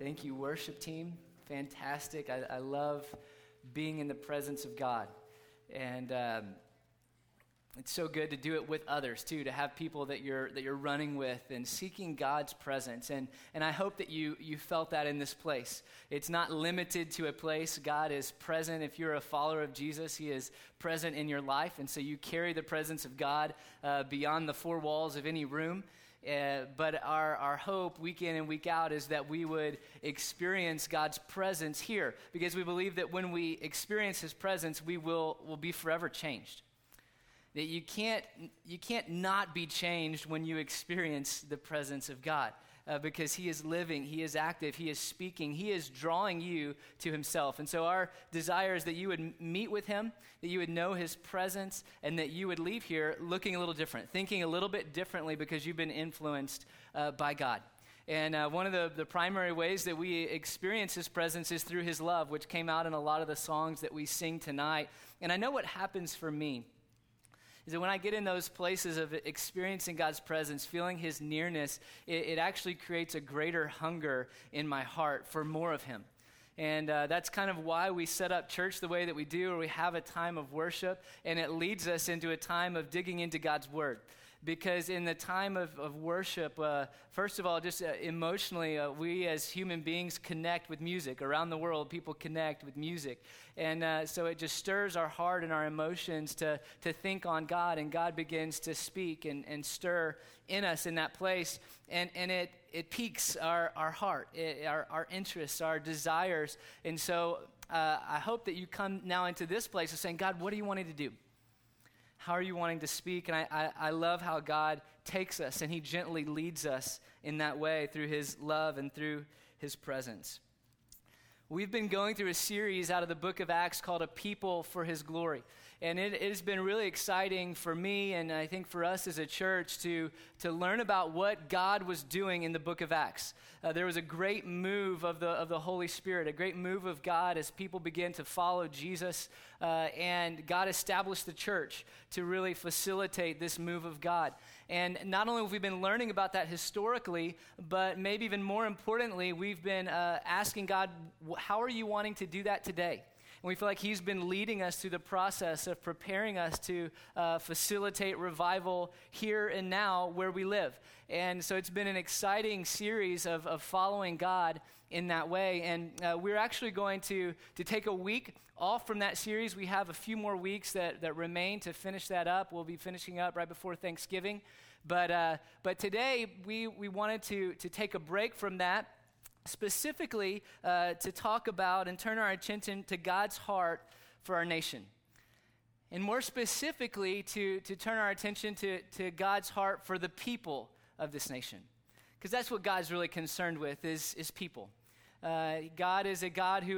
Thank you, worship team. Fantastic. I love being in the presence of God. And it's so good to do it with others, too, to have people that you're running with and seeking God's presence. And I hope that you felt that in this place. It's not limited to a place. God is present. If you're a follower of Jesus, he is present in your life. And so you carry the presence of God beyond the four walls of any room. But our hope week in and week out is that we would experience God's presence here, because we believe that when we experience his presence, we will be forever changed. That you can't not be changed when you experience the presence of God, because he is living, he is active, he is speaking, he is drawing you to himself. And so our desire is that you would meet with him, that you would know his presence, and that you would leave here looking a little different, thinking a little bit differently because you've been influenced by God. And one of the primary ways that we experience his presence is through his love, which came out in a lot of the songs that we sing tonight. And I know what happens for me is that when I get in those places of experiencing God's presence, feeling his nearness, it actually creates a greater hunger in my heart for more of him. And that's kind of why we set up church the way that we do, where we have a time of worship, and it leads us into a time of digging into God's word. Because in the time of worship, first of all, just emotionally, we as human beings connect with music. Around the world, people connect with music. And so it just stirs our heart and our emotions to think on God, and God begins to speak and stir in us in that place. And it piques our heart, our interests, our desires. And so I hope that you come now into this place of saying, God, what are you wanting to do? How are you wanting to speak? And I love how God takes us and he gently leads us in that way through his love and through his presence. We've been going through a series out of the book of Acts called A People for His Glory. And it has been really exciting for me, and I think for us as a church, to learn about what God was doing in the book of Acts. There was a great move of the Holy Spirit, a great move of God as people began to follow Jesus, and God established the church to really facilitate this move of God. And not only have we been learning about that historically, but maybe even more importantly, we've been asking God, how are you wanting to do that today? And we feel like he's been leading us through the process of preparing us to facilitate revival here and now where we live. And so it's been an exciting series of following God in that way. And we're actually going to take a week off from that series. We have a few more weeks that remain to finish that up. We'll be finishing up right before Thanksgiving. But today we wanted to take a break from that, specifically to talk about and turn our attention to God's heart for our nation. And more specifically, to turn our attention to God's heart for the people of this nation. Because that's what God's really concerned with is people. God is a God who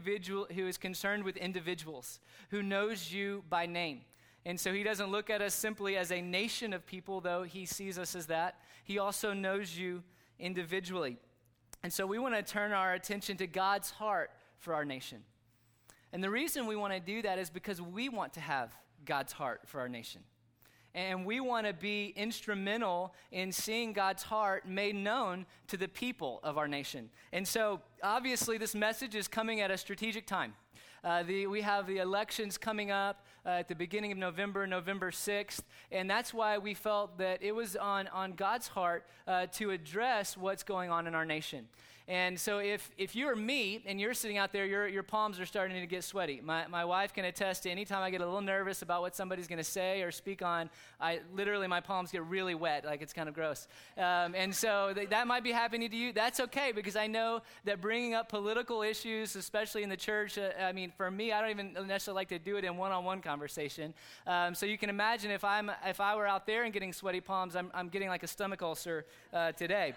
is concerned with individuals, who knows you by name. And so he doesn't look at us simply as a nation of people, though he sees us as that. He also knows you individually. And so we want to turn our attention to God's heart for our nation. And the reason we want to do that is because we want to have God's heart for our nation. And we want to be instrumental in seeing God's heart made known to the people of our nation. And so obviously this message is coming at a strategic time. We have the elections coming up at the beginning of November 6th, and that's why we felt that it was on God's heart to address what's going on in our nation. And so if you're me and you're sitting out there, your palms are starting to get sweaty. My wife can attest to anytime I get a little nervous about what somebody's going to say or speak on, my palms get really wet, like it's kind of gross. And so that might be happening to you. That's okay, because I know that bringing up political issues, especially in the church, for me, I don't even necessarily like to do it in one-on-one conversation. So you can imagine if I were out there and getting sweaty palms, I'm getting like a stomach ulcer today.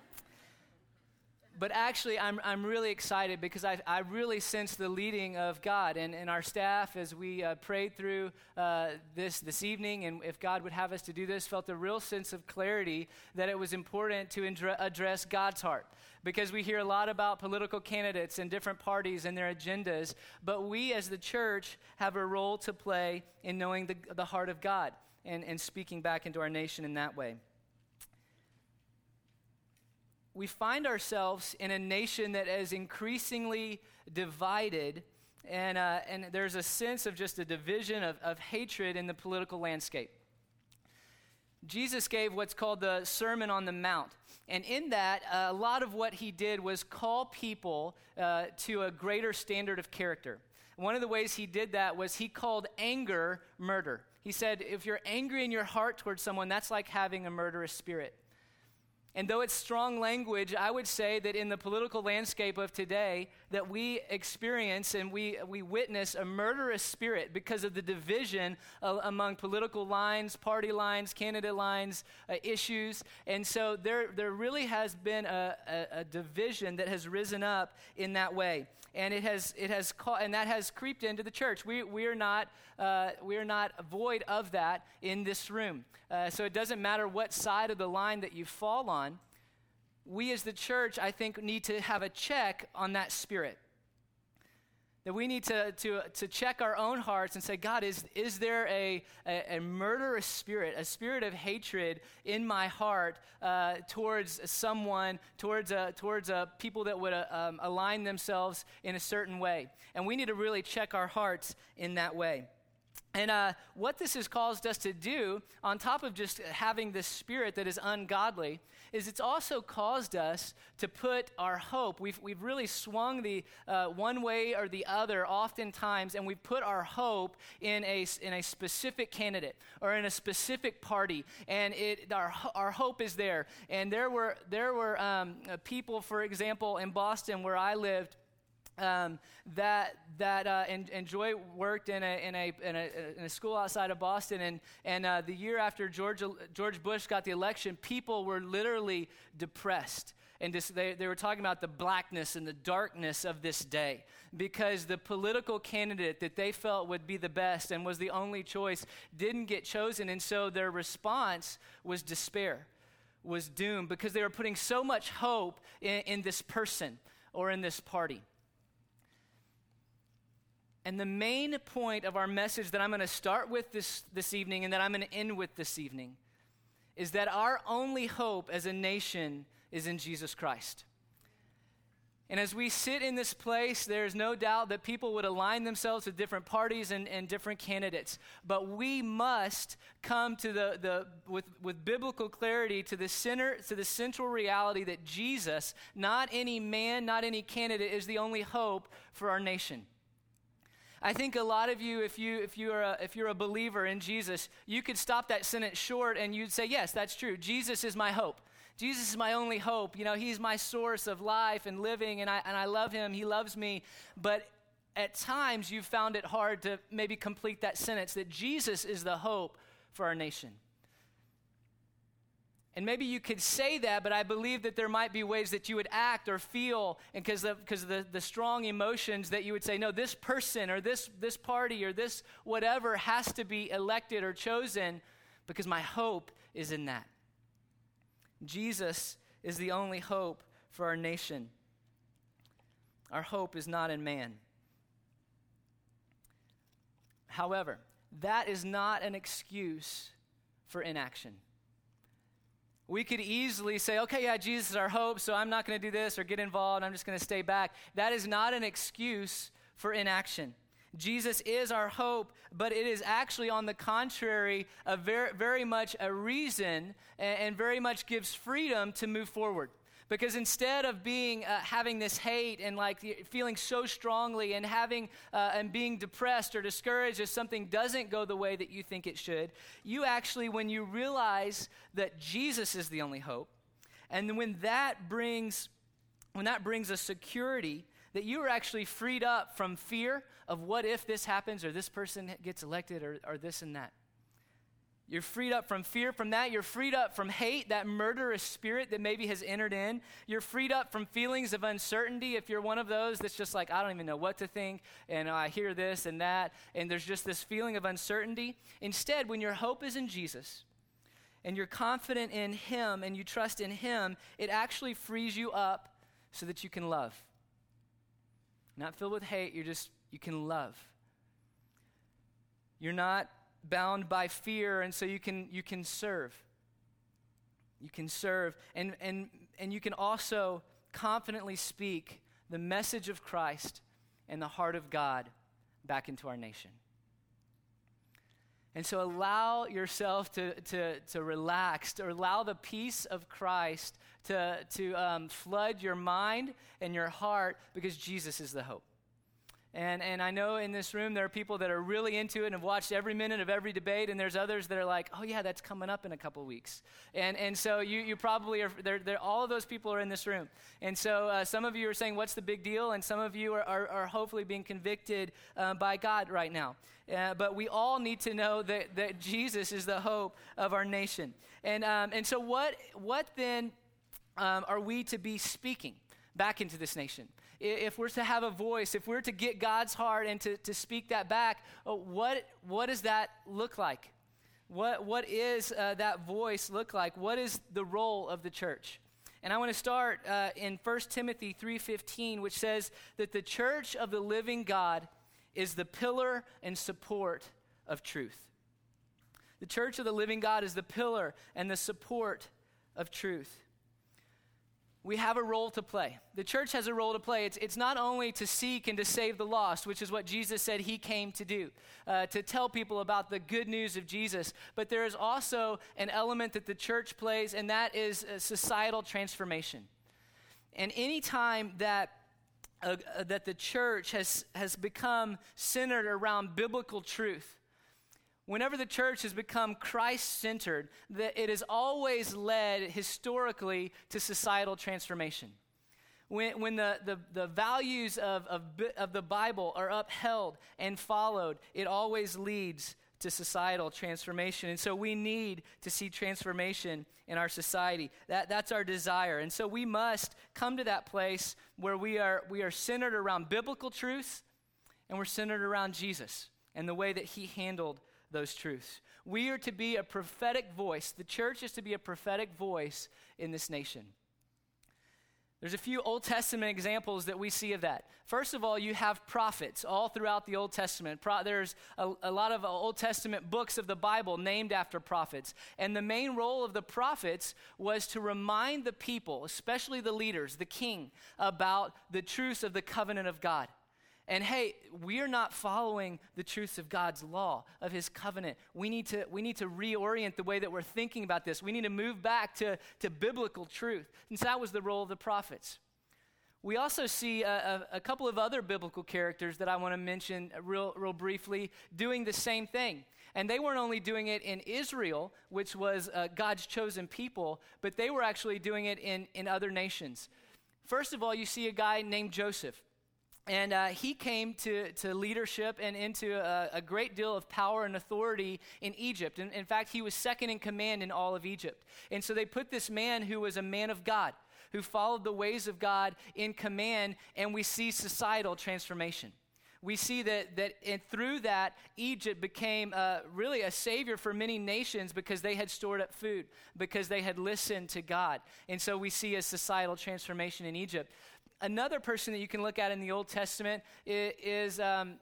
But actually, I'm really excited because I really sense the leading of God and our staff as we prayed through this evening, and if God would have us to do this, felt a real sense of clarity that it was important to address God's heart. Because we hear a lot about political candidates and different parties and their agendas, but we as the church have a role to play in knowing the heart of God and speaking back into our nation in that way. we find ourselves in a nation that is increasingly divided, and there's a sense of just a division of hatred in the political landscape. Jesus gave what's called the Sermon on the Mount, and in that, a lot of what he did was call people to a greater standard of character. One of the ways he did that was he called anger murder. He said, if you're angry in your heart towards someone, that's like having a murderous spirit. And though it's strong language, I would say that in the political landscape of today, that we experience and we witness a murderous spirit because of the division among political lines, party lines, candidate lines, issues. And so there really has been a division that has risen up in that way. And and that has creeped into the church. We are not void of that in this room. So it doesn't matter what side of the line that you fall on. We as the church, I think, need to have a check on that spirit. That we need to check our own hearts and say, God, is there a murderous spirit, a spirit of hatred in my heart towards someone, towards people that would align themselves in a certain way? And we need to really check our hearts in that way. And what this has caused us to do, on top of just having this spirit that is ungodly, is it's also caused us to put our hope. We've really swung the one way or the other oftentimes, and we've put our hope in a specific candidate or in a specific party, and our hope is there. And there were people, for example, in Boston where I lived, and Joy worked in a school outside of Boston, and the year after George Bush got the election, people were literally depressed, and they were talking about the blackness and the darkness of this day because the political candidate that they felt would be the best and was the only choice didn't get chosen, and so their response was despair, was doom, because they were putting so much hope in this person or in this party. And the main point of our message that I'm going to start with this evening and that I'm going to end with this evening is that our only hope as a nation is in Jesus Christ. And as we sit in this place, there's no doubt that people would align themselves with different parties and different candidates. But we must come to with biblical clarity to the central reality that Jesus, not any man, not any candidate, is the only hope for our nation. I think a lot of you, if you're a believer in Jesus, you could stop that sentence short and you'd say, yes, that's true. Jesus is my hope. Jesus is my only hope. You know, he's my source of life and living, and I love him. He loves me. But at times you've found it hard to maybe complete that sentence, that Jesus is the hope for our nation. And maybe you could say that, but I believe that there might be ways that you would act or feel, and because of the strong emotions, that you would say, no, this person or this party or this whatever has to be elected or chosen because my hope is in that. Jesus is the only hope for our nation. Our hope is not in man. However, that is not an excuse for inaction. We could easily say, okay, yeah, Jesus is our hope, so I'm not going to do this or get involved. I'm just going to stay back. That is not an excuse for inaction. Jesus is our hope, but it is actually, on the contrary, a very, very much a reason and very much gives freedom to move forward. Because instead of having this hate and like feeling so strongly and and being depressed or discouraged if something doesn't go the way that you think it should, you actually, when you realize that Jesus is the only hope, and when that brings a security that you are actually freed up from fear of what if this happens or this person gets elected or this and that. You're freed up from fear from that. You're freed up from hate, that murderous spirit that maybe has entered in. You're freed up from feelings of uncertainty. If you're one of those that's just like, I don't even know what to think, and I hear this and that, and there's just this feeling of uncertainty. Instead, when your hope is in Jesus, and you're confident in him, and you trust in him, it actually frees you up so that you can love. Not filled with hate, you can love. You're not bound by fear, and so you can serve. You can serve, and you can also confidently speak the message of Christ and the heart of God back into our nation. And so allow yourself to relax, or allow the peace of Christ to flood your mind and your heart, because Jesus is the hope. And I know in this room there are people that are really into it and have watched every minute of every debate, and there's others that are like, oh yeah, that's coming up in a couple weeks. And so you probably are, all of those people are in this room. And so some of you are saying, what's the big deal? And some of you are hopefully being convicted by God right now. But we all need to know that Jesus is the hope of our nation. And so what then are we to be speaking back into this nation? If we're to have a voice, if we're to get God's heart and to speak that back, what does that look like? What is that voice look like? What is the role of the church? And I want to start in 1 Timothy 3:15, which says that the church of the living God is the pillar and support of truth. The church of the living God is the pillar and the support of truth. We have a role to play. The church has a role to play. It's not only to seek and to save the lost, which is what Jesus said he came to do, to tell people about the good news of Jesus, but there is also an element that the church plays, and that is societal transformation. And any time that the church has become centered around biblical truth, whenever the church has become Christ-centered, that it has always led historically to societal transformation. When the values of the Bible are upheld and followed, it always leads to societal transformation. And so we need to see transformation in our society. That's our desire. And so we must come to that place where we are centered around biblical truths, and we're centered around Jesus and the way that he handled those truths. We are to be a prophetic voice. The church is to be a prophetic voice in this nation. There's a few Old Testament examples that we see of that. First of all, you have prophets all throughout the Old Testament. There's a lot of Old Testament books of the Bible named after prophets. And the main role of the prophets was to remind the people, especially the leaders, the king, about the truths of the covenant of God. And hey, we are not following the truths of God's law, of his covenant. We need to reorient the way that we're thinking about this. We need to move back to biblical truth. And so that was the role of the prophets. We also see a couple of other biblical characters that I want to mention real briefly doing the same thing. And they weren't only doing it in Israel, which was God's chosen people, but they were actually doing it in other nations. First of all, you see a guy named Joseph. And he came to leadership and into a great deal of power and authority in Egypt. And in fact, he was second in command in all of Egypt. And so they put this man who was a man of God, who followed the ways of God, in command, and we see societal transformation. We see that through that, Egypt became really a savior for many nations because they had stored up food, because they had listened to God. And so we see a societal transformation in Egypt. Another person that you can look at in the Old Testament is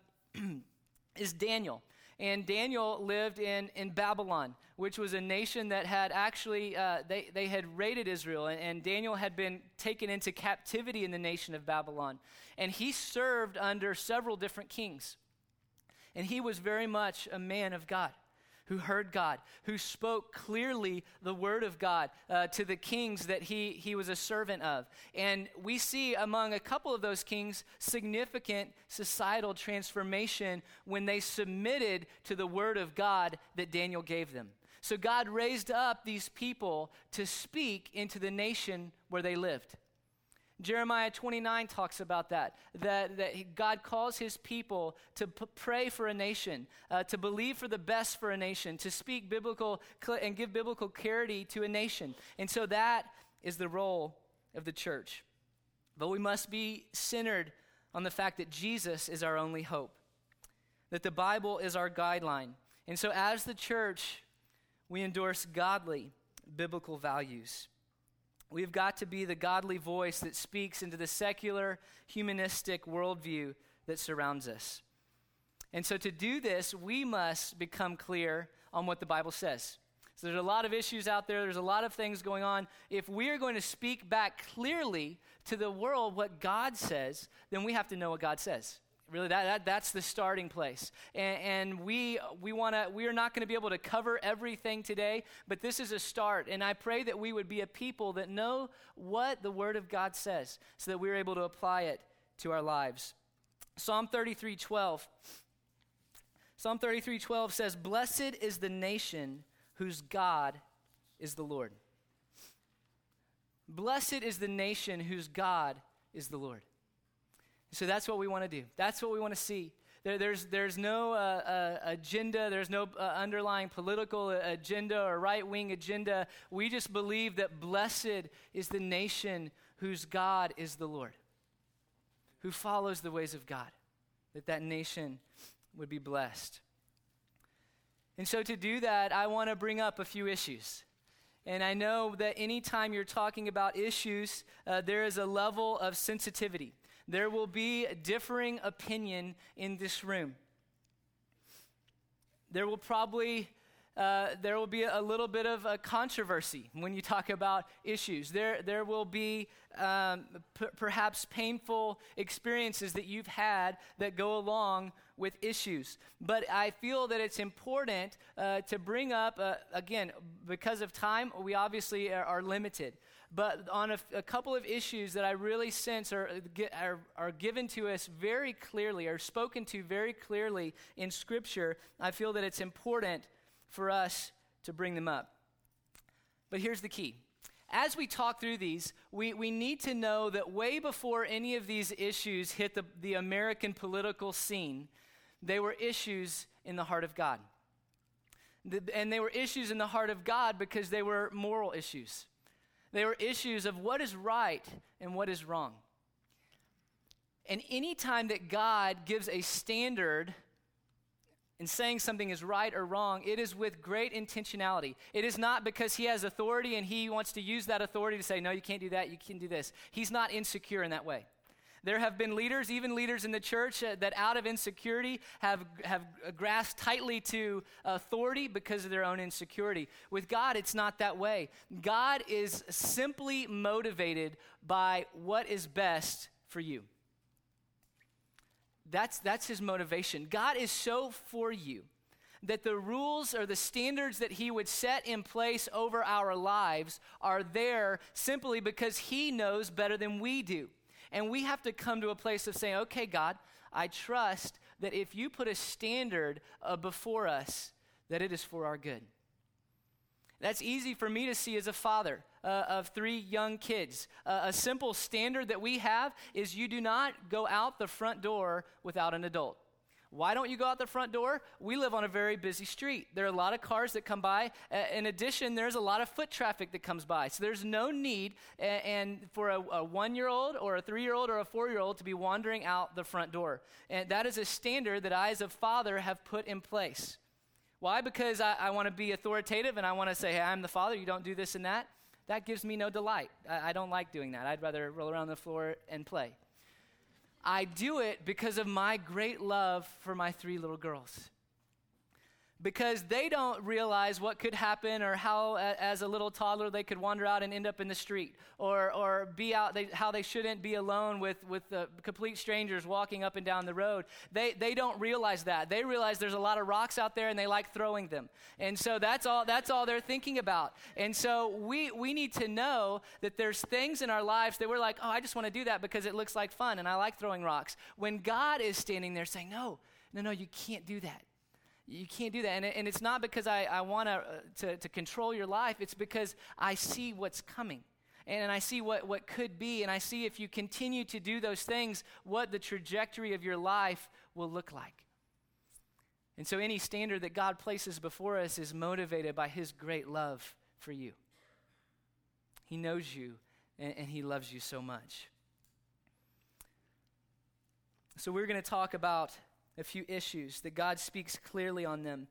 Daniel. And Daniel lived in Babylon, which was a nation that had actually, they had raided Israel. And Daniel had been taken into captivity in the nation of Babylon. And he served under several different kings. And he was very much a man of God, who heard God, who spoke clearly the word of God to the kings that he was a servant of. And we see among a couple of those kings significant societal transformation when they submitted to the word of God that Daniel gave them. So God raised up these people to speak into the nation where they lived. Jeremiah 29 talks about that God calls his people to pray for a nation, to believe for the best for a nation, to speak biblical and give biblical clarity to a nation. And so that is the role of the church. But we must be centered on the fact that Jesus is our only hope, that the Bible is our guideline. And so as the church, we endorse godly biblical values. We've got to be the godly voice that speaks into the secular, humanistic worldview that surrounds us. And so to do this, we must become clear on what the Bible says. So there's a lot of issues out there. There's a lot of things going on. If we are going to speak back clearly to the world what God says, then we have to know what God says. Really, that's the starting place. And we are not going to be able to cover everything today, but this is a start. And I pray that we would be a people that know what the Word of God says so that we're able to apply it to our lives. Psalm 33:12. Psalm 33:12 says, "Blessed is the nation whose God is the Lord." Blessed is the nation whose God is the Lord. So that's what we want to do. That's what we want to see. There's no agenda. There's no underlying political agenda or right-wing agenda. We just believe that blessed is the nation whose God is the Lord, who follows the ways of God, that nation would be blessed. And so to do that, I want to bring up a few issues. And I know that anytime you're talking about issues, there is a level of sensitivity. There will be differing opinion in this room. There will be a little bit of a controversy when you talk about issues. There will be perhaps painful experiences that you've had that go along with issues. But I feel that it's important to bring up, again, because of time, we obviously are limited. But on a couple of issues that I really sense are given to us very clearly, are spoken to very clearly in Scripture, I feel that it's important for us to bring them up. But here's the key. As we talk through these, we need to know that way before any of these issues hit the American political scene, they were issues in the heart of God. And they were issues in the heart of God because they were moral issues. They were issues of what is right and what is wrong. And any time that God gives a standard in saying something is right or wrong, it is with great intentionality. It is not because he has authority and he wants to use that authority to say, no, you can't do that, you can do this. He's not insecure in that way. There have been leaders, even leaders in the church, that out of insecurity have grasped tightly to authority because of their own insecurity. With God, it's not that way. God is simply motivated by what is best for you. That's his motivation. God is so for you that the rules or the standards that he would set in place over our lives are there simply because he knows better than we do. And we have to come to a place of saying, okay, God, I trust that if you put a standard before us, that it is for our good. That's easy for me to see as a father of 3 young kids. A simple standard that we have is you do not go out the front door without an adult. Why don't you go out the front door? We live on a very busy street. There are a lot of cars that come by. In addition, there's a lot of foot traffic that comes by. So there's no need and for a 1-year-old or a 3-year-old or a 4-year-old to be wandering out the front door. And that is a standard that I as a father have put in place. Why? Because I want to be authoritative and I want to say, hey, I'm the father, you don't do this and that. That gives me no delight. I don't like doing that. I'd rather roll around the floor and play. I do it because of my great love for my 3 little girls. Because they don't realize what could happen or how, as a little toddler, they could wander out and end up in the street or be out, how they shouldn't be alone with complete strangers walking up and down the road. They don't realize that. They realize there's a lot of rocks out there and they like throwing them. And so that's all they're thinking about. And so we need to know that there's things in our lives that we're like, oh, I just want to do that because it looks like fun and I like throwing rocks. When God is standing there saying, no, you can't do that. You can't do that. And it's not because I want to control your life. It's because I see what's coming. And I see what could be. And I see if you continue to do those things, what the trajectory of your life will look like. And so any standard that God places before us is motivated by his great love for you. He knows you and he loves you so much. So we're going to talk about a few issues that God speaks clearly on them.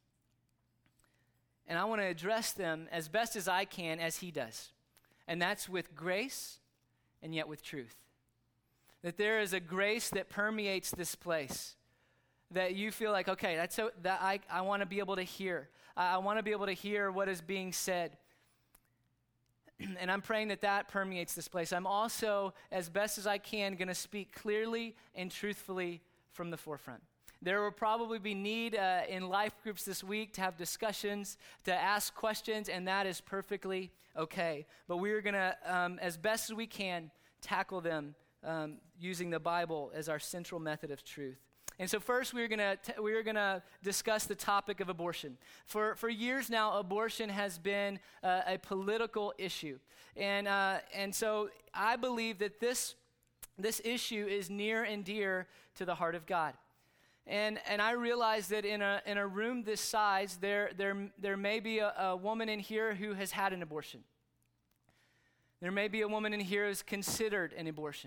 And I want to address them as best as I can as he does. And that's with grace and yet with truth. That there is a grace that permeates this place. that you feel like, okay, that's so that I want to be able to hear. I want to be able to hear what is being said. And I'm praying that permeates this place. I'm also, as best as I can, going to speak clearly and truthfully from the forefront. There will probably be need in life groups this week to have discussions, to ask questions, and that is perfectly okay. But we're going to, as best as we can, tackle them using the Bible as our central method of truth. And so first, we're gonna discuss the topic of abortion. For years now, abortion has been a political issue, and so I believe that this issue is near and dear to the heart of God. And I realize that in a room this size, there may be a woman in here who has had an abortion. There may be a woman in here who's considered an abortion.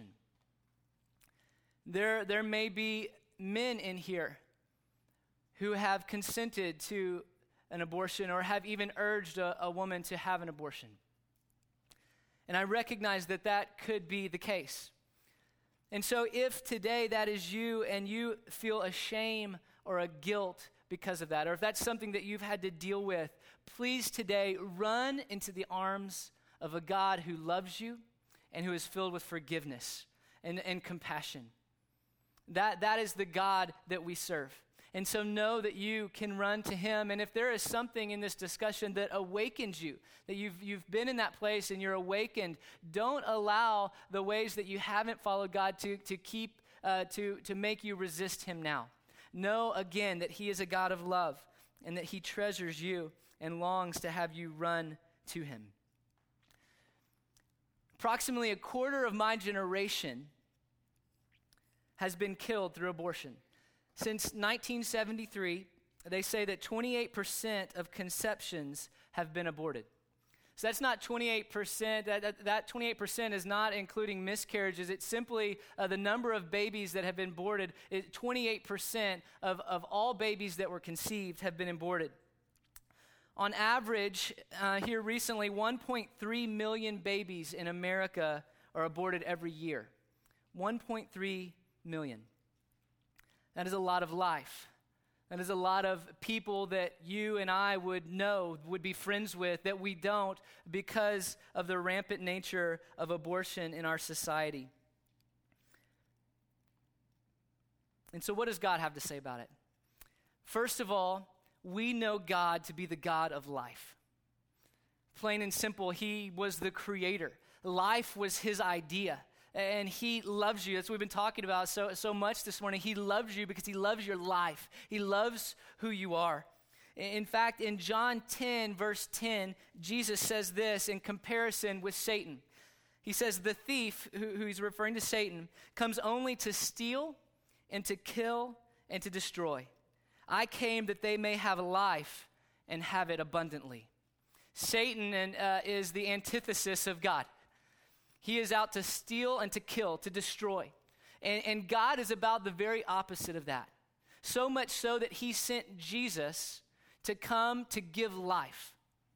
There may be men in here who have consented to an abortion or have even urged a woman to have an abortion. And I recognize that could be the case. And so if today that is you and you feel a shame or a guilt because of that, or if that's something that you've had to deal with, please today run into the arms of a God who loves you and who is filled with forgiveness and compassion. That is the God that we serve. And so know that you can run to him. And if there is something in this discussion that awakens you, that you've been in that place and you're awakened, don't allow the ways that you haven't followed God to make you resist him now. Know again that he is a God of love and that he treasures you and longs to have you run to him. Approximately a quarter of my generation has been killed through abortion. Since 1973, they say that 28% of conceptions have been aborted. So that's not 28%. That 28% is not including miscarriages. It's simply the number of babies that have been aborted. 28% of all babies that were conceived have been aborted. On average, here recently, 1.3 million babies in America are aborted every year. 1.3 million. That is a lot of life. That is a lot of people that you and I would know, would be friends with, that we don't because of the rampant nature of abortion in our society. And so what does God have to say about it? First of all, we know God to be the God of life. Plain and simple, he was the creator. Life was his idea. And he loves you. That's what we've been talking about so much this morning. He loves you because he loves your life. He loves who you are. In fact, in John 10, verse 10, Jesus says this in comparison with Satan. He says, the thief, who he's referring to Satan, comes only to steal and to kill and to destroy. I came that they may have life and have it abundantly. Satan is the antithesis of God. He is out to steal and to kill, to destroy. And God is about the very opposite of that. So much so that he sent Jesus to come to give life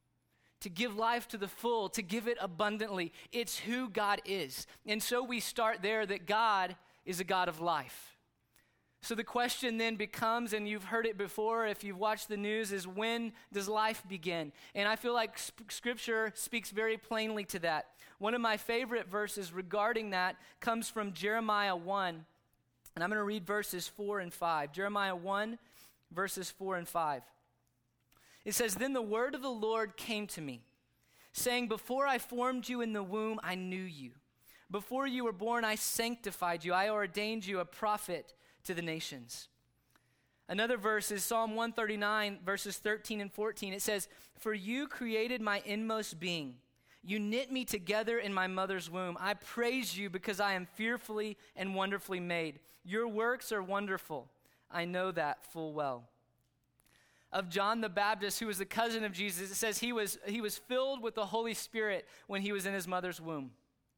to the full, to give it abundantly. It's who God is. And so we start there that God is a God of life. So the question then becomes, and you've heard it before if you've watched the news, is when does life begin? And I feel like Scripture speaks very plainly to that. One of my favorite verses regarding that comes from Jeremiah 1, and I'm going to read verses 4 and 5. Jeremiah 1, verses 4 and 5. It says, "Then the word of the Lord came to me, saying, before I formed you in the womb, I knew you. Before you were born, I sanctified you. I ordained you a prophet to the nations." Another verse is Psalm 139, verses 13 and 14. It says, "For you created my inmost being. You knit me together in my mother's womb. I praise you because I am fearfully and wonderfully made. Your works are wonderful. I know that full well." Of John the Baptist, who was the cousin of Jesus, it says he was filled with the Holy Spirit when he was in his mother's womb.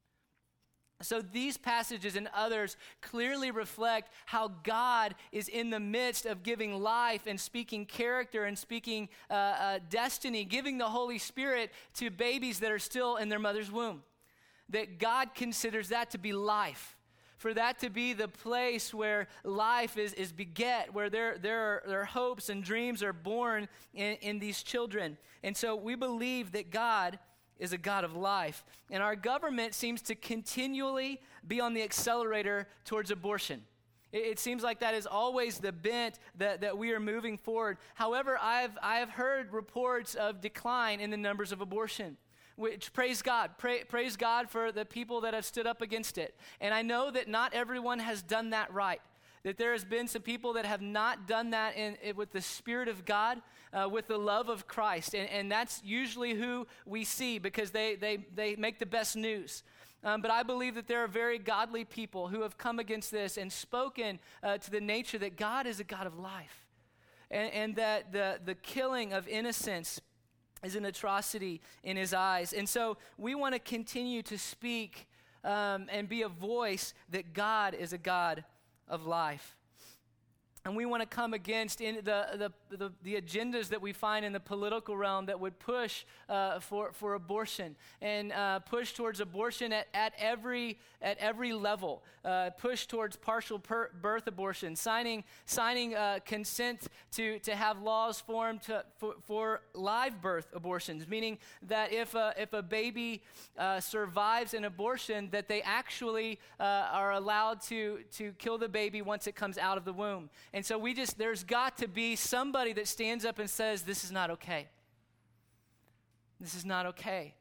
So these passages and others clearly reflect how God is in the midst of giving life and speaking character and speaking destiny, giving the Holy Spirit to babies that are still in their mother's womb. That God considers that to be life. for that to be the place where life is beget, where their hopes and dreams are born in these children. And so we believe that God is a God of life. And our government seems to continually be on the accelerator towards abortion. It seems like that is always the bent that we are moving forward. However, I have heard reports of decline in the numbers of abortion, which praise God. Praise God for the people that have stood up against it. And I know that not everyone has done that right, that there has been some people that have not done that with the Spirit of God, with the love of Christ. And that's usually who we see because they make the best news. But I believe that there are very godly people who have come against this and spoken to the nature that God is a God of life, and that the killing of innocence is an atrocity in his eyes. And so we want to continue to speak and be a voice that God is a God of life. And we want to come against the agendas that we find in the political realm that would push for abortion and push towards abortion at every level. Push towards partial birth abortion, signing consent to have laws formed for live birth abortions, meaning that if a baby survives an abortion, that they actually are allowed to kill the baby once it comes out of the womb. And so there's got to be somebody that stands up and says, this is not okay. This is not okay.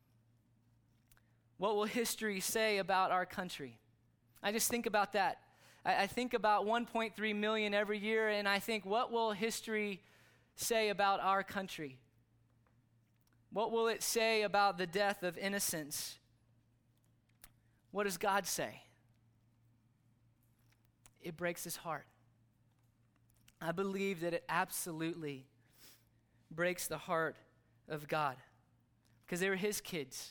What will history say about our country? I just think about that. I think about 1.3 million every year, and I think, what will history say about our country? What will it say about the death of innocents? What does God say? It breaks his heart. I believe that it absolutely breaks the heart of God because they were his kids.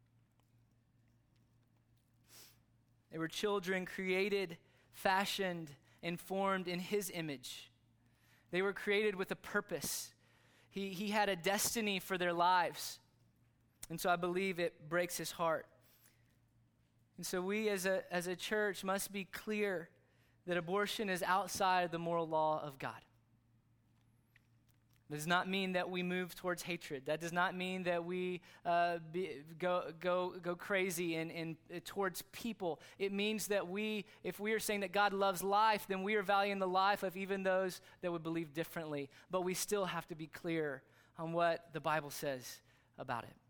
They were children created, fashioned, and formed in his image. They were created with a purpose. He had a destiny for their lives. And so I believe it breaks his heart. And so we as a church must be clear that abortion is outside of the moral law of God. That does not mean that we move towards hatred. That does not mean that we go crazy and towards people. It means that if we are saying that God loves life, then we are valuing the life of even those that would believe differently. But we still have to be clear on what the Bible says about it.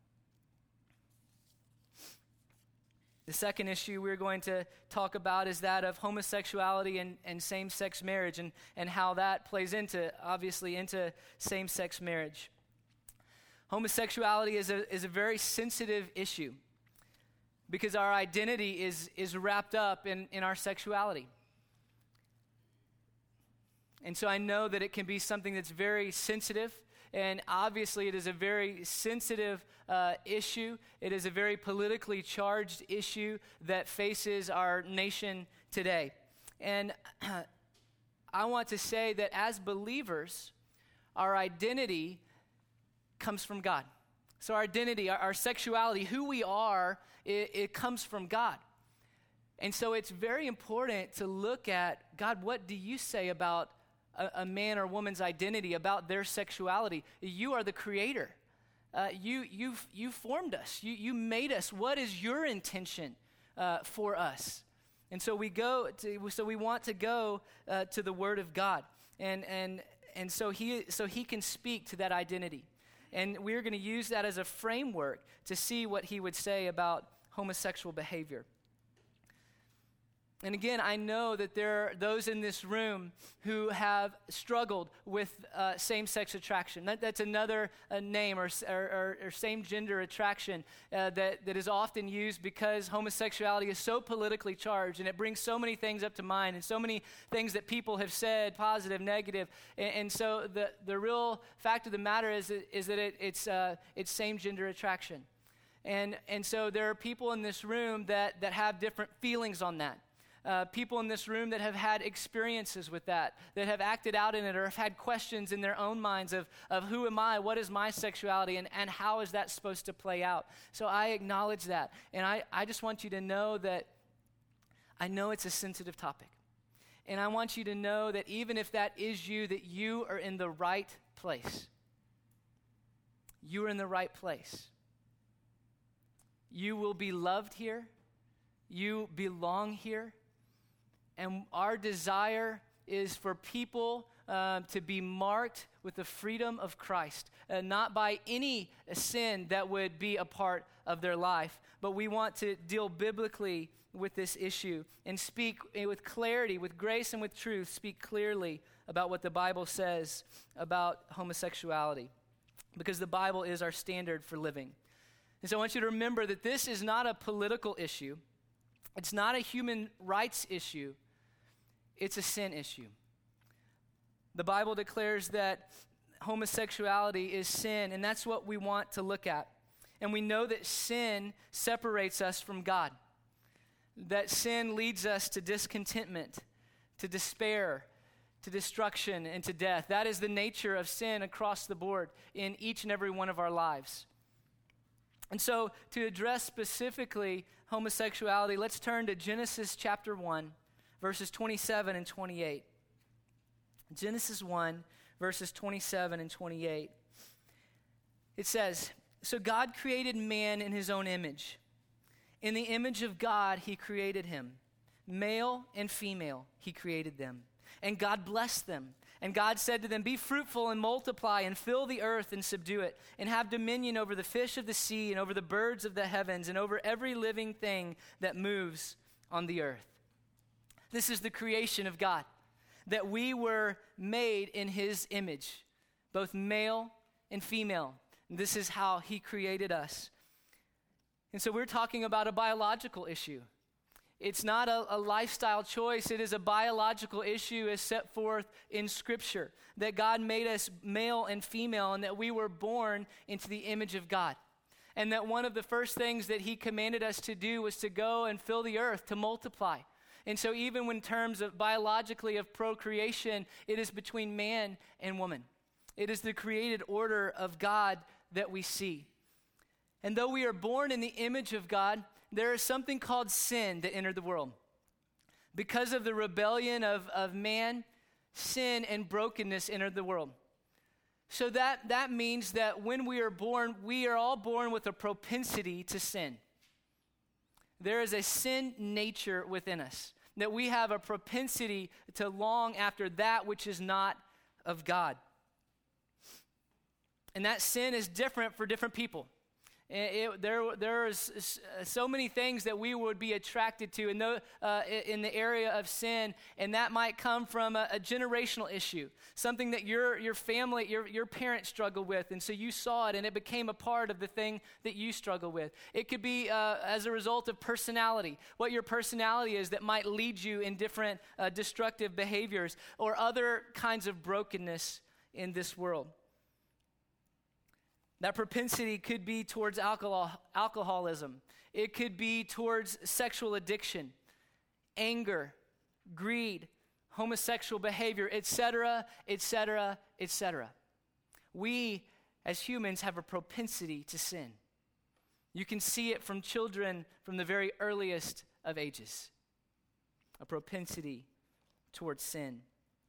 The second issue we're going to talk about is that of homosexuality and same-sex marriage and how that plays into same-sex marriage. Homosexuality is a very sensitive issue because our identity is wrapped up in our sexuality. And so I know that it can be something that's very sensitive, and obviously it is a very sensitive issue. It is a very politically charged issue that faces our nation today. And I want to say that as believers, our identity comes from God. So our identity, our sexuality, who we are, it comes from God. And so it's very important to look at, God, what do you say about a man or woman's identity, about their sexuality? You are the creator. You formed us. You made us. What is your intention for us? And so we want to go to the Word of God, and so he can speak to that identity, and we're going to use that as a framework to see what he would say about homosexual behavior. And again, I know that there are those in this room who have struggled with same-sex attraction. That's another name, or same-gender attraction that is often used because homosexuality is so politically charged, and it brings so many things up to mind, and so many things that people have said, positive, negative. And so the real fact of the matter is that it's same-gender attraction. And so there are people in this room that have different feelings on that. People in this room that have had experiences with that have acted out in it, or have had questions in their own minds of who am I, what is my sexuality, and how is that supposed to play out. So I acknowledge that. And I just want you to know that I know it's a sensitive topic. And I want you to know that even if that is you, that you are in the right place. You are in the right place. You will be loved here. You belong here. And our desire is for people to be marked with the freedom of Christ, not by any sin that would be a part of their life, but we want to deal biblically with this issue and speak with clarity, with grace and with truth, speak clearly about what the Bible says about homosexuality, because the Bible is our standard for living. And so I want you to remember that this is not a political issue. It's not a human rights issue. It's a sin issue. The Bible declares that homosexuality is sin, and that's what we want to look at. And we know that sin separates us from God, that sin leads us to discontentment, to despair, to destruction, and to death. That is the nature of sin across the board in each and every one of our lives. And so to address specifically homosexuality, let's turn to Genesis chapter 1, verses 27 and 28. Genesis 1, verses 27 and 28. It says, "So God created man in his own image. In the image of God, he created him. Male and female, he created them. And God blessed them. And God said to them, 'Be fruitful and multiply and fill the earth and subdue it, and have dominion over the fish of the sea and over the birds of the heavens and over every living thing that moves on the earth.'" This is the creation of God, that we were made in his image, both male and female. And this is how he created us. And so we're talking about a biological issue. It's not a lifestyle choice. It is a biological issue as set forth in Scripture, that God made us male and female and that we were born into the image of God. And that one of the first things that he commanded us to do was to go and fill the earth, to multiply. And so even in terms of biologically of procreation, it is between man and woman. It is the created order of God that we see. And though we are born in the image of God, there is something called sin that entered the world. Because of the rebellion of man, sin and brokenness entered the world. So that means that when we are born, we are all born with a propensity to sin. There is a sin nature within us, that we have a propensity to long after that which is not of God. And that sin is different for different people. There is so many things that we would be attracted to in the area of sin, and that might come from a generational issue, something that your family, your parents struggled with, and so you saw it, and it became a part of the thing that you struggle with. It could be as a result of personality, what your personality is that might lead you in different destructive behaviors or other kinds of brokenness in this world. That propensity could be towards alcoholism. It could be towards sexual addiction, anger, greed, homosexual behavior, etc., etc., etc. We, as humans, have a propensity to sin. You can see it from children from the very earliest of ages. A propensity towards sin.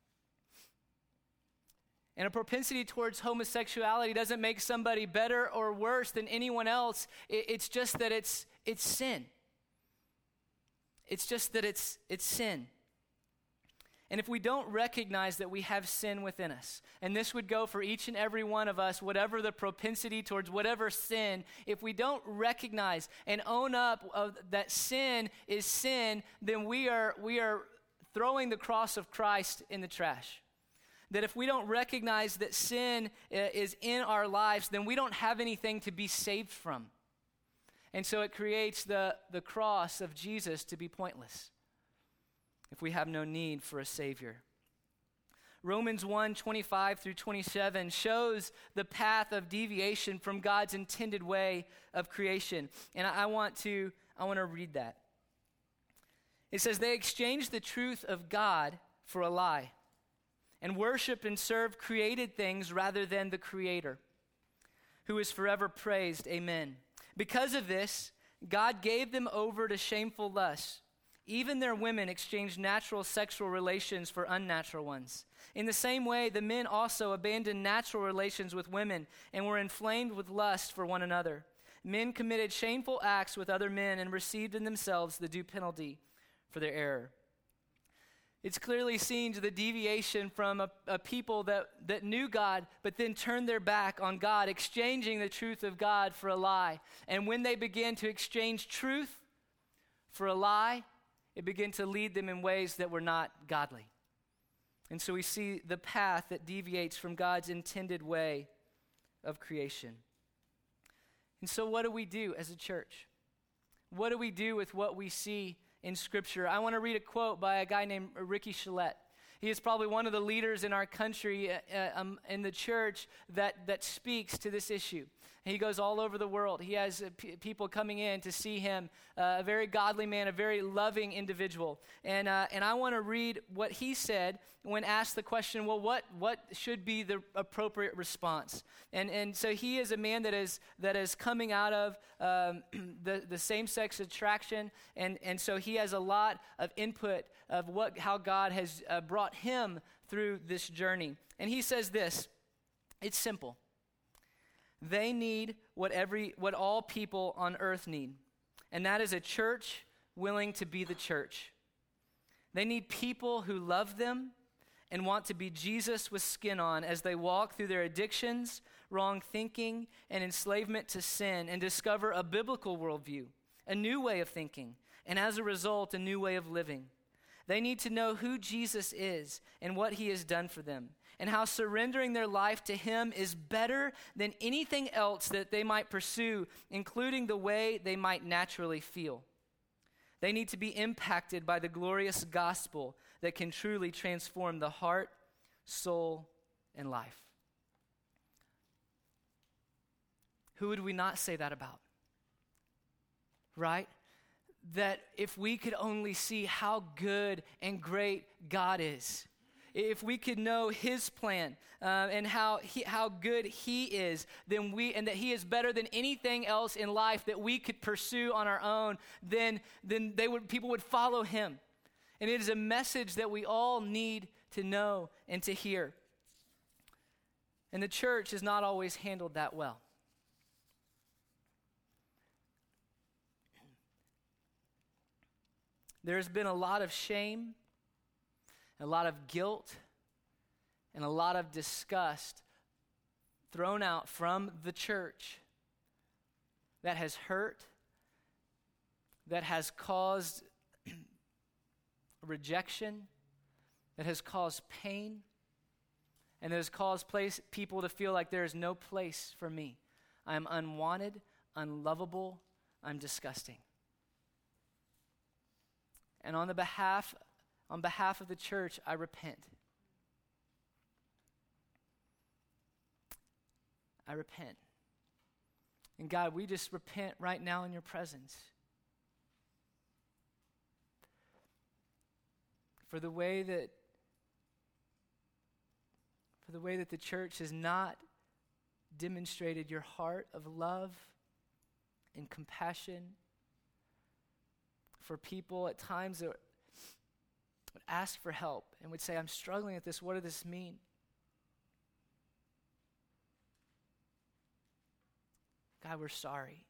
And a propensity towards homosexuality doesn't make somebody better or worse than anyone else. It's just that it's sin. It's just that it's sin. And if we don't recognize that we have sin within us, and this would go for each and every one of us, whatever the propensity towards whatever sin, if we don't recognize and own up that sin is sin, then we are throwing the cross of Christ in the trash. That if we don't recognize that sin is in our lives, then we don't have anything to be saved from. And so it creates the cross of Jesus to be pointless if we have no need for a Savior. Romans 1:25 through 27 shows the path of deviation from God's intended way of creation. And I want to read that. It says, "They exchanged the truth of God for a lie, and worship and serve created things rather than the Creator, who is forever praised. Amen. Because of this, God gave them over to shameful lusts. Even their women exchanged natural sexual relations for unnatural ones. In the same way, the men also abandoned natural relations with women and were inflamed with lust for one another. Men committed shameful acts with other men and received in themselves the due penalty for their error. It's clearly seen to the deviation from a people that knew God, but then turned their back on God, exchanging the truth of God for a lie. And when they began to exchange truth for a lie, it began to lead them in ways that were not godly. And so we see the path that deviates from God's intended way of creation. And so what do we do as a church? What do we do with what we see in Scripture? I want to read a quote by a guy named Ricky Chelette. He is probably one of the leaders in our country, in the church, that speaks to this issue. He goes all over the world. He has people coming in to see him, a very godly man, a very loving individual. And I want to read what he said when asked the question, well, what should be the appropriate response? And so he is a man that is coming out of the same-sex attraction, and so he has a lot of input of how God has brought him through this journey. And he says this, it's simple. They need what all people on earth need, and that is a church willing to be the church. They need people who love them and want to be Jesus with skin on as they walk through their addictions, wrong thinking, and enslavement to sin and discover a biblical worldview, a new way of thinking, and as a result, a new way of living. They need to know who Jesus is and what he has done for them, and how surrendering their life to him is better than anything else that they might pursue, including the way they might naturally feel. They need to be impacted by the glorious gospel that can truly transform the heart, soul, and life. Who would we not say that about? Right? That if we could only see how good and great God is, if we could know his plan and how good he is, and that he is better than anything else in life that we could pursue on our own, then people would follow him. And it is a message that we all need to know and to hear. And the church has not always handled that well. There's been a lot of shame, a lot of guilt, and a lot of disgust thrown out from the church that has hurt, that has caused rejection, that has caused pain, and that has caused people to feel like there is no place for me. I am unwanted, unlovable, I'm disgusting. And on behalf of the church, I repent. I repent. And God, we just repent right now in your presence. For the way that the church has not demonstrated your heart of love and compassion for people at times that would ask for help and would say, I'm struggling with this, what does this mean? God, we're sorry.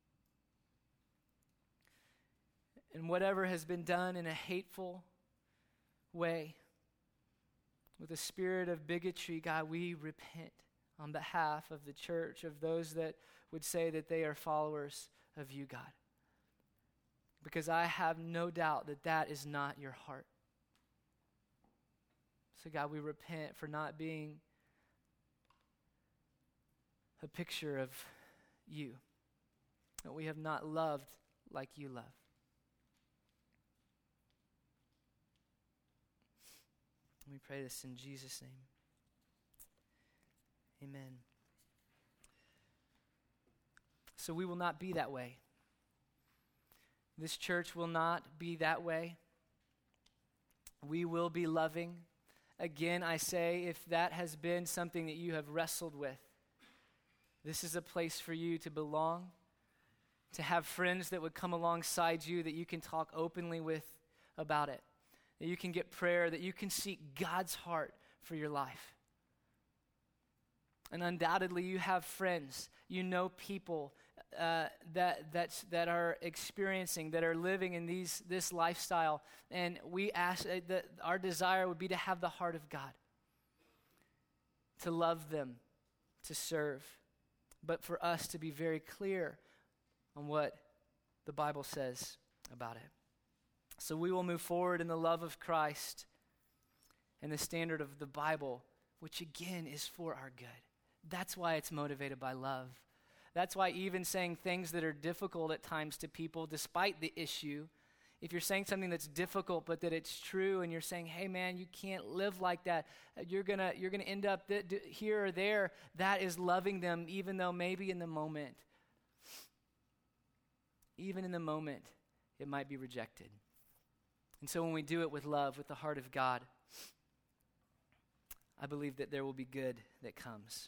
And whatever has been done in a hateful way, with a spirit of bigotry, God, we repent on behalf of the church, of those that would say that they are followers of you, God. Because I have no doubt that that is not your heart. So God, we repent for not being a picture of you, that we have not loved like you love. We pray this in Jesus' name. Amen. So we will not be that way. This church will not be that way. We will be loving. Again, I say, if that has been something that you have wrestled with, this is a place for you to belong, to have friends that would come alongside you, that you can talk openly with about it, that you can get prayer, that you can seek God's heart for your life. And undoubtedly, you have friends, you know people that are experiencing, that are living in this lifestyle. And we ask that our desire would be to have the heart of God, to love them, to serve, but for us to be very clear on what the Bible says about it. So we will move forward in the love of Christ and the standard of the Bible, which again is for our good. That's why it's motivated by love. That's why even saying things that are difficult at times to people, despite the issue, if you're saying something that's difficult but that it's true, and you're saying, hey man, you can't live like that, you're gonna end up here or there, that is loving them, even though maybe in the moment, it might be rejected. And so when we do it with love, with the heart of God, I believe that there will be good that comes.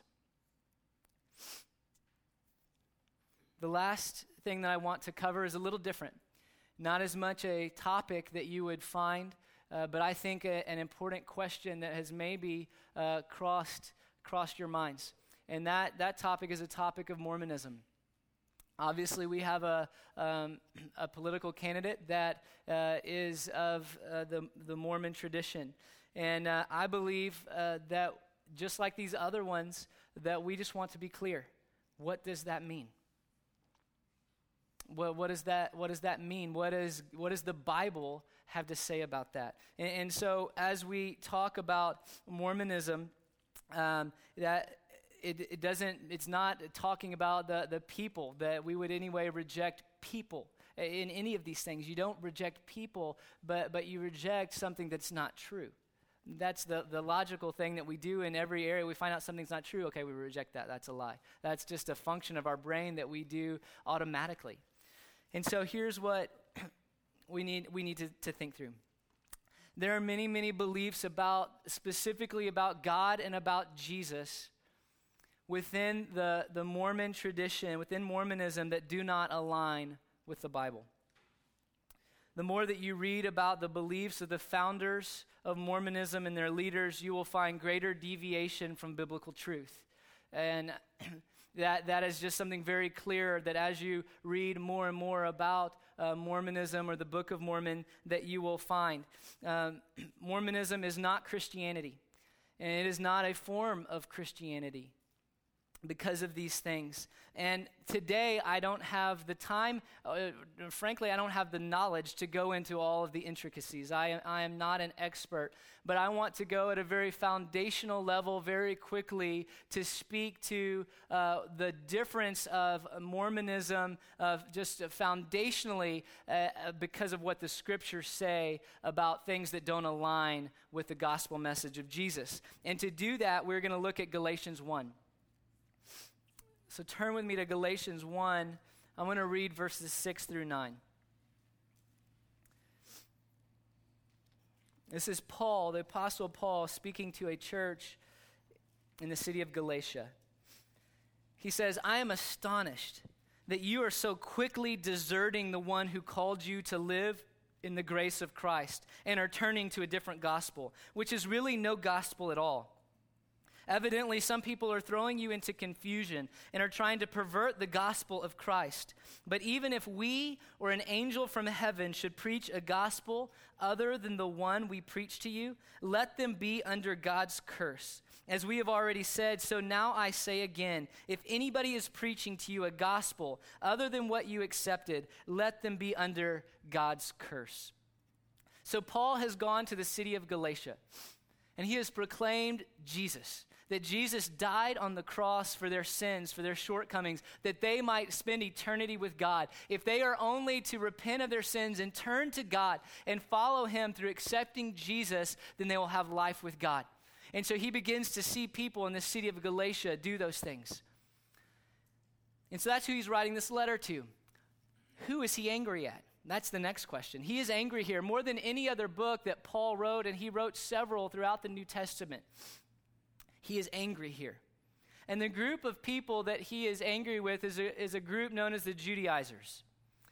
The last thing that I want to cover is a little different. Not as much a topic that you would find, but I think an important question that has maybe crossed your minds. And that topic is a topic of Mormonism. Obviously, we have a political candidate that is of the Mormon tradition. And I believe that just like these other ones, that we just want to be clear. What does that mean? What does that mean? What does the Bible have to say about that? And so as we talk about Mormonism, that it's not talking about the people, that we would anyway reject people in any of these things. You don't reject people, but you reject something that's not true. That's the logical thing that we do in every area. We find out something's not true. Okay, we reject that. That's a lie. That's just a function of our brain that we do automatically. And so here's what we need to think through. There are many, many beliefs specifically about God and about Jesus within the Mormon tradition, within Mormonism, that do not align with the Bible. The more that you read about the beliefs of the founders of Mormonism and their leaders, you will find greater deviation from biblical truth. And that is just something very clear, that as you read more and more about Mormonism or the Book of Mormon, that you will find. Mormonism is not Christianity, and it is not a form of Christianity because of these things. And today, I don't have the time, frankly, I don't have the knowledge to go into all of the intricacies. I am not an expert, but I want to go at a very foundational level very quickly to speak to the difference of Mormonism, of just foundationally, because of what the scriptures say about things that don't align with the gospel message of Jesus. And to do that, we're going to look at Galatians 1. So turn with me to Galatians 1. I'm going to read verses 6 through 9. This is Paul, the Apostle Paul, speaking to a church in the city of Galatia. He says, I am astonished that you are so quickly deserting the one who called you to live in the grace of Christ and are turning to a different gospel, which is really no gospel at all. Evidently, some people are throwing you into confusion and are trying to pervert the gospel of Christ. But even if we or an angel from heaven should preach a gospel other than the one we preach to you, let them be under God's curse. As we have already said, so now I say again, if anybody is preaching to you a gospel other than what you accepted, let them be under God's curse. So Paul has gone to the city of Galatia, and he has proclaimed Jesus, that Jesus died on the cross for their sins, for their shortcomings, that they might spend eternity with God. If they are only to repent of their sins and turn to God and follow him through accepting Jesus, then they will have life with God. And so he begins to see people in the city of Galatia do those things. And so that's who he's writing this letter to. Who is he angry at? That's the next question. He is angry here more than any other book that Paul wrote, and he wrote several throughout the New Testament. He is angry here. And the group of people that he is angry with is a group known as the Judaizers.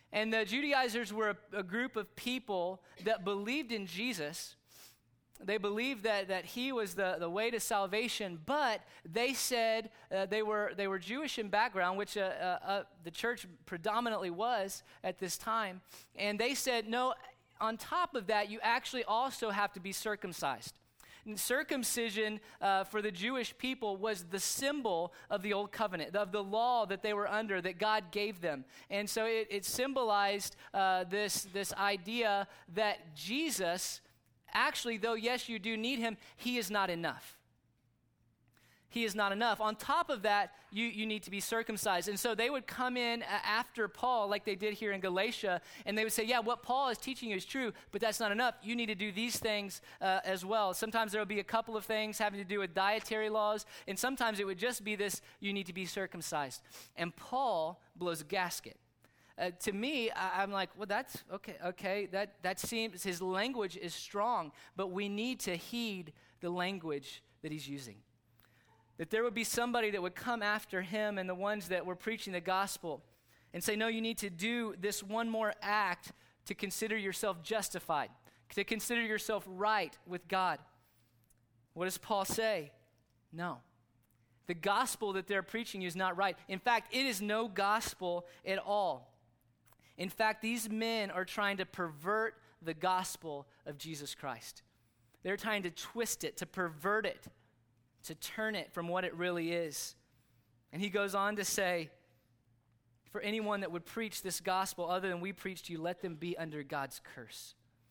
And the Judaizers were a group of people that believed in Jesus. They believed that he was the way to salvation, but they said they were Jewish in background, which the church predominantly was at this time. And they said, no, on top of that, you actually also have to be circumcised. And circumcision for the Jewish people was the symbol of the old covenant, of the law that they were under, that God gave them. And so it symbolized this idea that Jesus, actually, though, yes, you do need him, he is not enough. He is not enough. On top of that, you need to be circumcised. And so they would come in after Paul, like they did here in Galatia, and they would say, yeah, what Paul is teaching you is true, but that's not enough. You need to do these things as well. Sometimes there will be a couple of things having to do with dietary laws, and sometimes it would just be this, you need to be circumcised. And Paul blows a gasket. To me, I'm like, well, that's okay. That seems, his language is strong, but we need to heed the language that he's using. That there would be somebody that would come after him and the ones that were preaching the gospel and say, no, you need to do this one more act to consider yourself justified, to consider yourself right with God. What does Paul say? No. The gospel that they're preaching is not right. In fact, it is no gospel at all. In fact, these men are trying to pervert the gospel of Jesus Christ. They're trying to twist it, to pervert it, to turn it from what it really is. And he goes on to say, for anyone that would preach this gospel other than we preach to you, let them be under God's curse.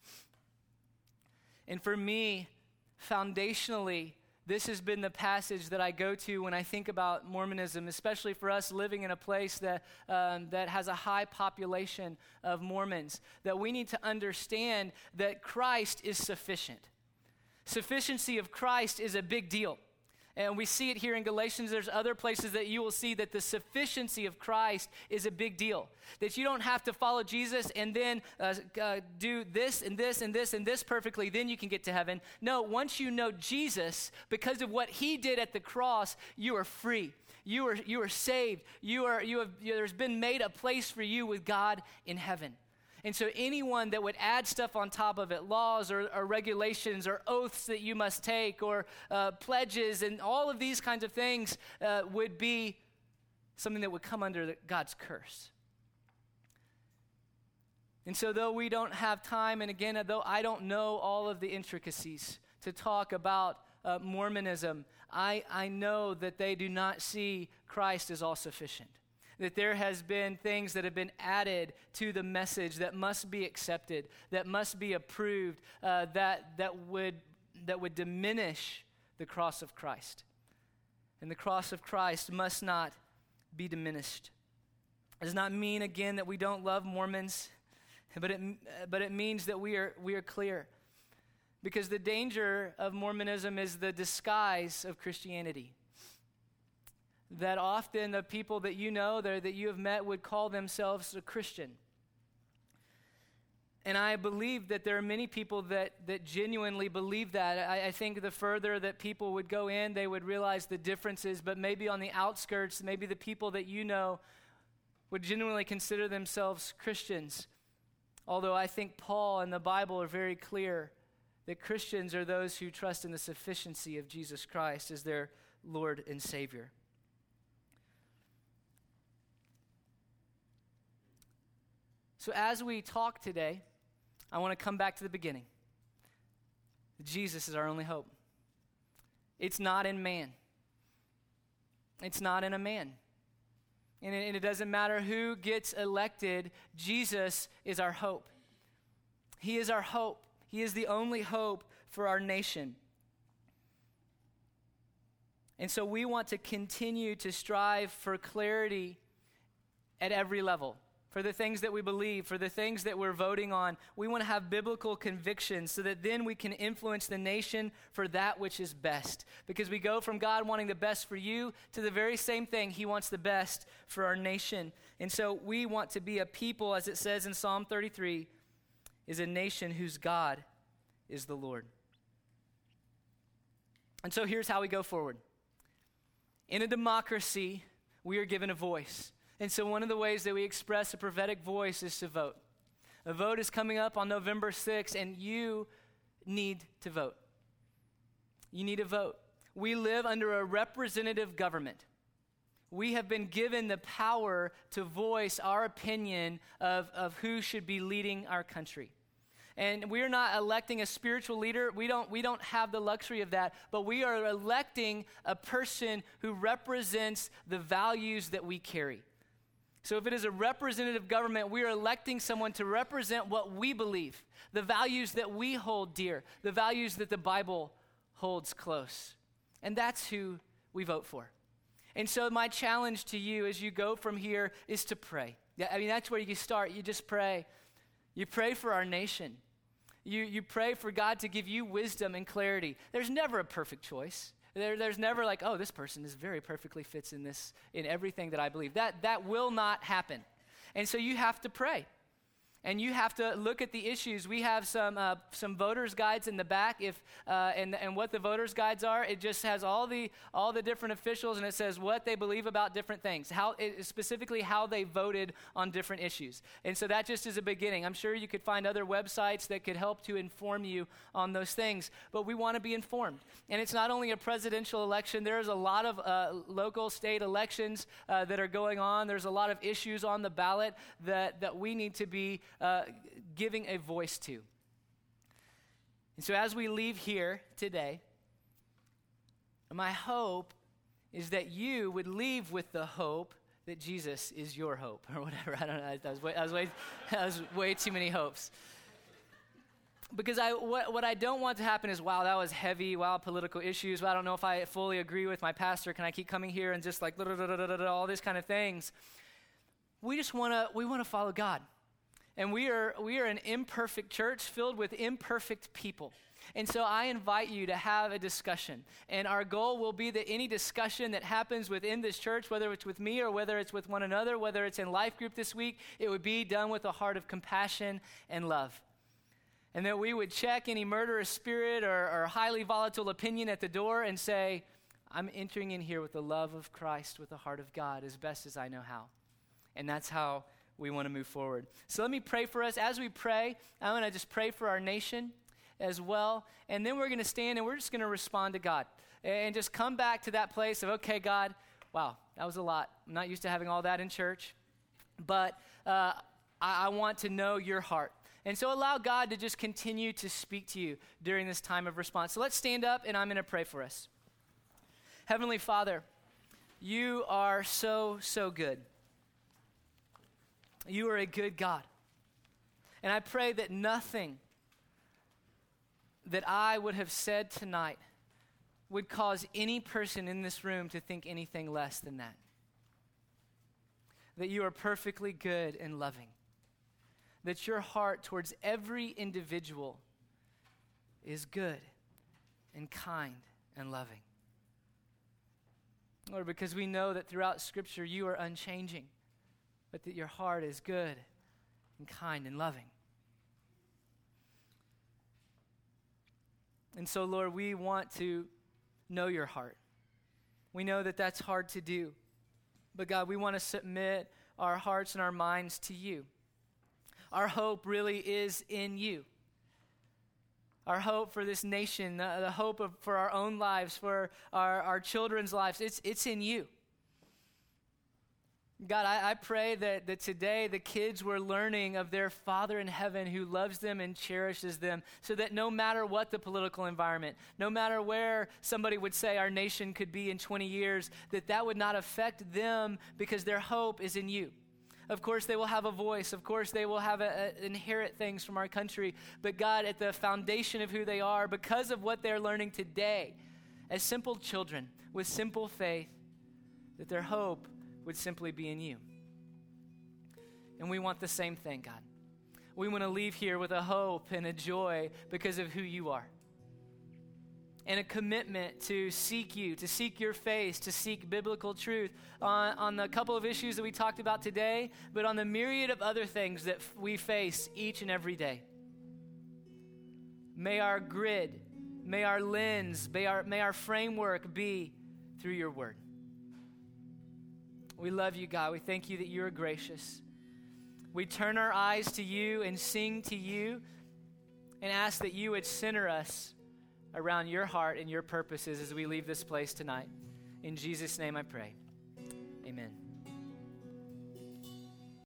And for me, foundationally, this has been the passage that I go to when I think about Mormonism, especially for us living in a place that has a high population of Mormons, that we need to understand that Christ is sufficient. Sufficiency of Christ is a big deal. And we see it here in Galatians. There's other places that you will see that the sufficiency of Christ is a big deal. That you don't have to follow Jesus and then do this and this and this and this perfectly, then you can get to heaven. No, once you know Jesus, because of what he did at the cross, you are free. You are saved. There's been made a place for you with God in heaven. And so anyone that would add stuff on top of it, laws or regulations or oaths that you must take or pledges and all of these kinds of things would be something that would come under God's curse. And so though we don't have time, and again, though I don't know all of the intricacies to talk about Mormonism, I know that they do not see Christ as all sufficient. That there has been things that have been added to the message that must be accepted, that must be approved, that would diminish the cross of Christ. And the cross of Christ must not be diminished. It does not mean, again, that we don't love Mormons, but it means that we are clear. Because the danger of Mormonism is the disguise of Christianity. That often the people that you know, that you have met, would call themselves a Christian. And I believe that there are many people that genuinely believe that. I think the further that people would go in, they would realize the differences, but maybe on the outskirts, maybe the people that you know would genuinely consider themselves Christians. Although I think Paul and the Bible are very clear that Christians are those who trust in the sufficiency of Jesus Christ as their Lord and Savior. So as we talk today, I want to come back to the beginning. Jesus is our only hope. It's not in man. It's not in a man. And it doesn't matter who gets elected, Jesus is our hope. He is our hope. He is the only hope for our nation. And so we want to continue to strive for clarity at every level. For the things that we believe, for the things that we're voting on. We want to have biblical convictions so that then we can influence the nation for that which is best. Because we go from God wanting the best for you to the very same thing. He wants the best for our nation. And so we want to be a people, as it says in Psalm 33, is a nation whose God is the Lord. And so here's how we go forward. In a democracy, we are given a voice. And so one of the ways that we express a prophetic voice is to vote. A vote is coming up on November 6th, and you need to vote. You need to vote. We live under a representative government. We have been given the power to voice our opinion of who should be leading our country. And we're not electing a spiritual leader. We don't have the luxury of that, but we are electing a person who represents the values that we carry. So if it is a representative government, we are electing someone to represent what we believe, the values that we hold dear, the values that the Bible holds close. And that's who we vote for. And so my challenge to you as you go from here is to pray. Yeah, I mean, that's where you start. You just pray. You pray for our nation. You pray for God to give you wisdom and clarity. There's never a perfect choice. There's never like, oh, this person is very perfectly fits in everything that I believe. That will not happen. And so you have to pray. And you have to look at the issues. We have some voters' guides in the back. And what the voters' guides are, it just has all the different officials, and it says what they believe about different things, specifically how they voted on different issues. And so that just is a beginning. I'm sure you could find other websites that could help to inform you on those things. But we want to be informed. And it's not only a presidential election. There's a lot of local, state elections that are going on. There's a lot of issues on the ballot that we need to be giving a voice to. And so as we leave here today, my hope is that you would leave with the hope that Jesus is your hope, or whatever. I don't know. That was way too many hopes. Because what I don't want to happen is, wow, that was heavy, wow, political issues, well, I don't know if I fully agree with my pastor, can I keep coming here and just like all these kind of things. We want to follow God. And we are an imperfect church filled with imperfect people. And so I invite you to have a discussion. And our goal will be that any discussion that happens within this church, whether it's with me or whether it's with one another, whether it's in life group this week, it would be done with a heart of compassion and love. And that we would check any murderous spirit or highly volatile opinion at the door and say, I'm entering in here with the love of Christ, with the heart of God, as best as I know how. And that's how we want to move forward. So let me pray for us. As we pray, I'm going to just pray for our nation as well. And then we're going to stand and we're just going to respond to God. And just come back to that place of, okay, God, wow, that was a lot. I'm not used to having all that in church. But I want to know your heart. And so allow God to just continue to speak to you during this time of response. So let's stand up and I'm going to pray for us. Heavenly Father, you are so, so good. You are a good God. And I pray that nothing that I would have said tonight would cause any person in this room to think anything less than that. That you are perfectly good and loving. That your heart towards every individual is good and kind and loving. Lord, because we know that throughout Scripture you are unchanging. But that your heart is good and kind and loving. And so, Lord, we want to know your heart. We know that that's hard to do. But God, we want to submit our hearts and our minds to you. Our hope really is in you. Our hope for this nation, the hope for our own lives, for our children's lives, it's in you. God, I pray that today the kids were learning of their Father in heaven who loves them and cherishes them, so that no matter what the political environment, no matter where somebody would say our nation could be in 20 years, that would not affect them because their hope is in you. Of course, they will have a voice. Of course, they will have inherit things from our country. But God, at the foundation of who they are, because of what they're learning today, as simple children with simple faith, that their hope would simply be in you. And we want the same thing, God. We want to leave here with a hope and a joy because of who you are. And a commitment to seek you, to seek your face, to seek biblical truth on the couple of issues that we talked about today, but on the myriad of other things that we face each and every day. May our grid, may our lens, may our framework be through your word. We love you, God. We thank you that you are gracious. We turn our eyes to you and sing to you and ask that you would center us around your heart and your purposes as we leave this place tonight. In Jesus' name I pray. Amen.